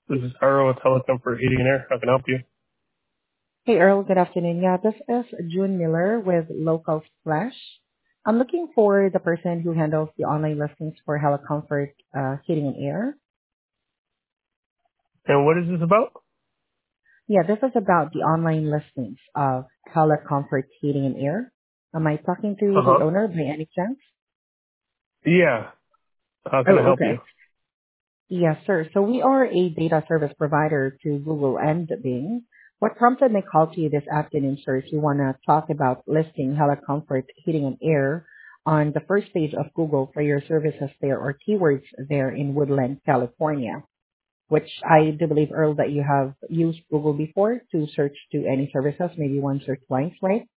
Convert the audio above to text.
This is Earl with Telecomfort Heating and Air. How can I help you? Hey, Earl. Good afternoon. Yeah, this is June Miller with Local Splash. I'm looking for the person who handles the online listings for Hello Comfort Heating and Air. And what is this about? Yeah, this is about the online listings of Hello Comfort Heating and Air. Am I talking to the Uh-huh. owner by any chance? Yeah. How can I Oh, help you? okay. Yes, sir. So we are a data service provider to Google and Bing. What prompted my call to you this afternoon, sir, is you want to talk about listing Hello Comfort Heating and Air on the first page of Google for your services there or keywords there in Woodland, California, which I do believe, Earl, that you have used Google before to search to any services, maybe once or twice, right?